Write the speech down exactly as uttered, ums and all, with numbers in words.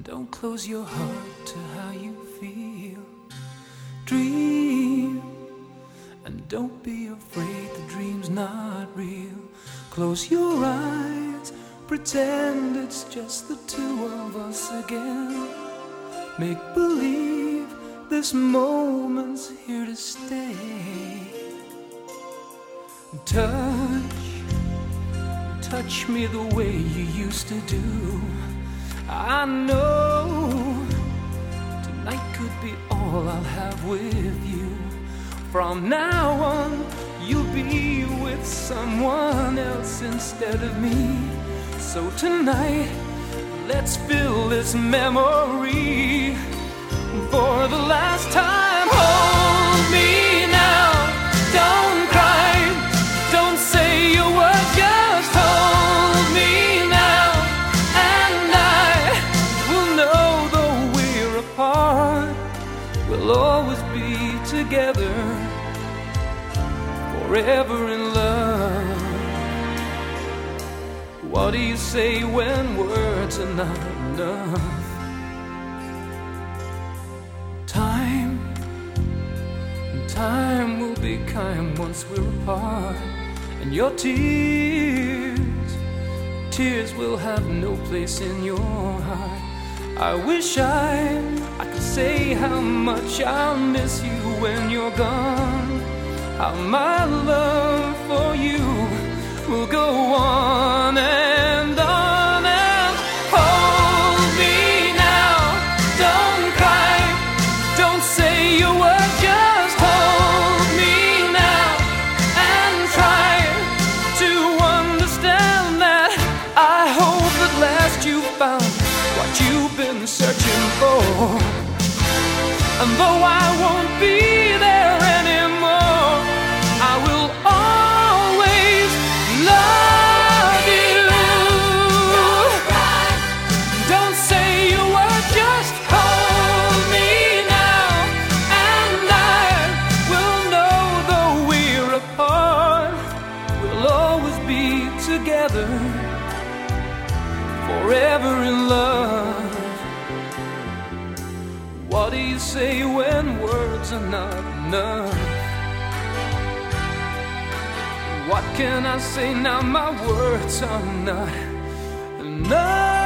Don't close your heart to how you feel. Dream, and don't be afraid the dream's not real. Close your eyes, pretend it's just the two of us again. Make believe this moment's here to stay. Touch, touch me the way you used to do. I know tonight could be all I'll have with you. From now on, you'll be with someone else instead of me. So tonight, let's fill this memory for the last time. Hold me now, don't cry, don't say your word, just hold me now. And I will know though we're apart, we'll always be together, forever in love. What do you say when words are not enough? Time, time will be kind once we're apart. And your tears, tears will have no place in your heart. I wish I, I could say how much I'll miss you when you're gone. How my love for you will go on and on. And hold me now, don't cry, don't say your word, just hold me now. And try to understand that I hope at last you found what you've been searching for. And though I won't be there anymore, I will always love you. Don't cry, don't say a word, just hold me now. And I will know though we're apart, we'll always be together, forever in love. What do you say when words are not enough? What can I say now? My words are not enough.